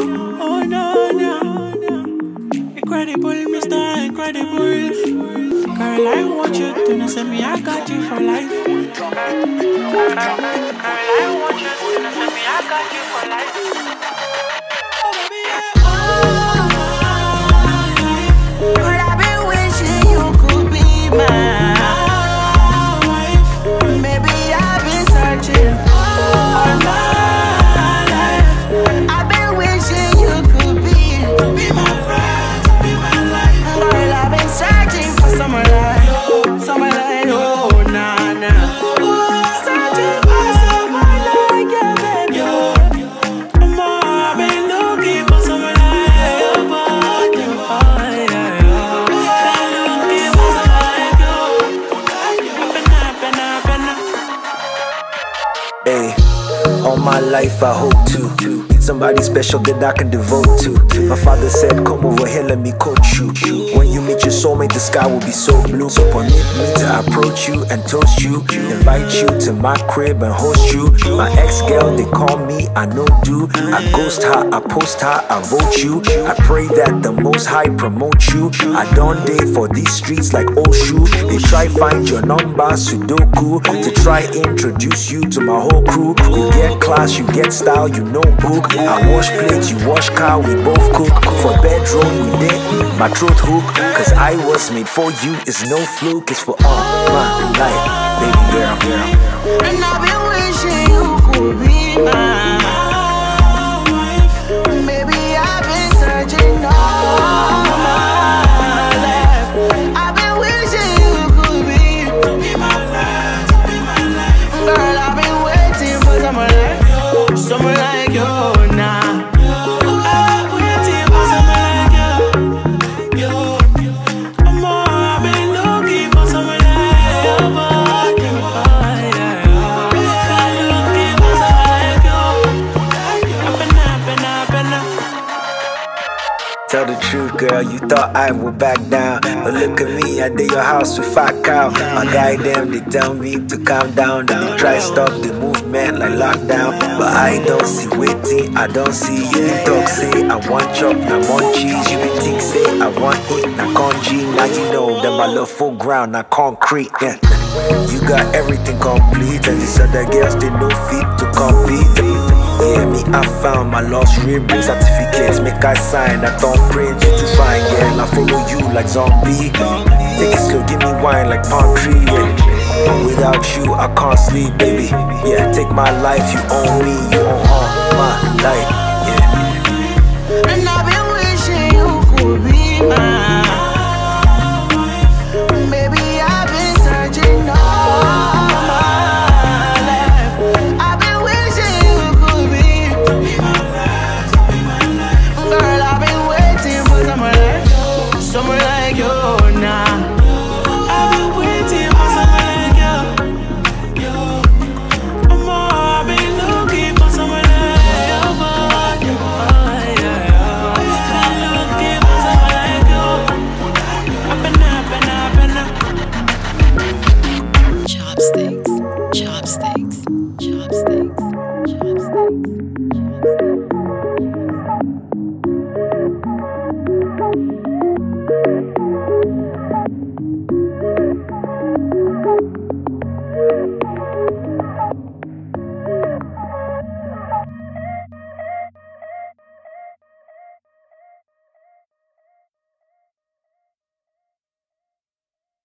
Oh no, no. Incredible, Mr. Incredible. Girl, I want you to know, say me, I got you for life. Girl, I want you to know, say me, I got you for life. Oh, baby, yeah. Girl, I've been wishing you could be mine. Maybe I've been searching all my life. I've been wishing you could be my friend, be my life. Girl, I've been searching for someone like, oh, nah, nah. Searching for someone like you, baby. I've been looking for someone like you, but you, been looking for someone like you. Hey, all my life I hope to need somebody special that I can devote to. My father said, come over here, let me coach you. When you meet your soulmate, the sky will be so blue. So permit me to approach you and toast you, invite you to my crib and host you. My ex-girl, they call me, I know do. I ghost her, I post her, I vote you. I pray that the Most High promote you. I don't date for these streets like old shoe. They try find your number, Sudoku, to try introduce you to my whole crew. You get class, you get style, you know book. I wash plates, you wash car, we both cook. For bedroom, we did my throat hook. Cause I was made for you, it's no fluke. It's for all my life, baby girl. And I've been wishing you could be mine. Maybe I've been searching all my life. I've been wishing you could be my friend, be my life. Girl, I've been waiting for someone like you now. I've been waiting for someone like you. I've been looking for someone like you, but you, been looking for someone like you. Tell the truth, girl, you thought I would back down. But look at me, I did your house with 5 cow. My guy them, they tell me to calm down. Then they try stop the movement like lockdown. But I don't see waiting, I don't see you. They talk, say, I want chop, now munchies. You be think, say, I want eat, now congee. Now you know that my love full ground, now concrete, yeah. You got everything complete. And these other girls, they no fit to compete. Yeah, me, I found my lost rib certificates. Make I sign, I don't print you to find, girl. I follow you like zombie. Take it slow, give me wine like palm tree, yeah. Without you, I can't sleep, baby. Yeah, take my life, you own me, you own all my life, yeah. And I've been wishing you could be mine. Maybe I've been searching all my life. I've been wishing you could be my friend, be my life. Girl, I've been waiting for someone like you now. I've been waiting for someone like you. I've been looking for someone like you, but you, been looking for someone like you. Chopsticks, chopsticks, chopsticks, chopsticks.